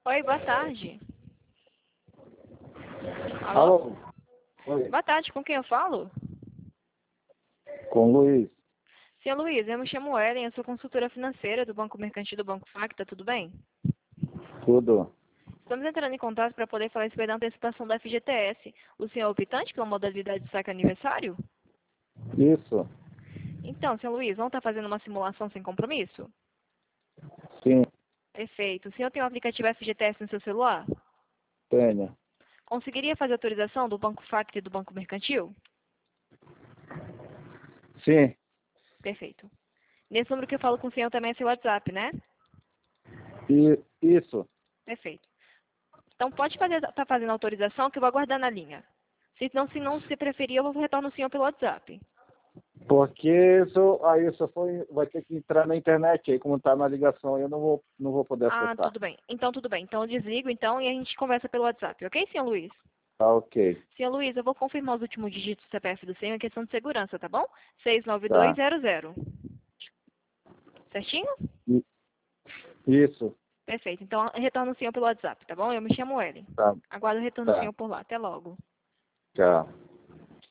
Oi, boa tarde. Alô? Alô? Oi, Boa tarde, com quem eu falo? com o Luiz. Senhor Luiz, eu me chamo Ellen, eu sou consultora financeira do Banco Mercantil do Banco Facta, tudo bem? Tudo. Estamos entrando em contato para poder falar a respeito da antecipação da FGTS. O senhor é optante pela modalidade de saque aniversário? Isso, Então, senhor Luiz, vamos estar fazendo uma simulação sem compromisso? sim, Perfeito. O senhor tem o aplicativo FGTS no seu celular? tenho. Conseguiria fazer autorização do Banco Facta e do Banco Mercantil? Sim, Perfeito. Nesse número que eu falo com o senhor também é seu WhatsApp, né? isso. Perfeito. Então pode fazer, tá fazendo autorização que eu vou aguardar na linha. Se não se preferir, eu vou retornar o senhor pelo WhatsApp. Porque isso, aí só foi, vai ter que entrar na internet aí, como tá na ligação, eu não vou poder Ah, acessar. tudo bem. Então, tudo bem. Então, eu desligo, então, e a gente conversa pelo WhatsApp, ok, senhor Luiz? Tá ok. Senhor Luiz, eu vou confirmar os últimos dígitos do CPF do senhor em questão de segurança, tá bom? 69200. Tá. Certinho? I- Isso. Perfeito. Então, eu retorno o senhor pelo WhatsApp, tá bom? Eu me chamo Ellen. Tá, Aguardo o retorno do tá. senhor por lá. Até logo. Tchau.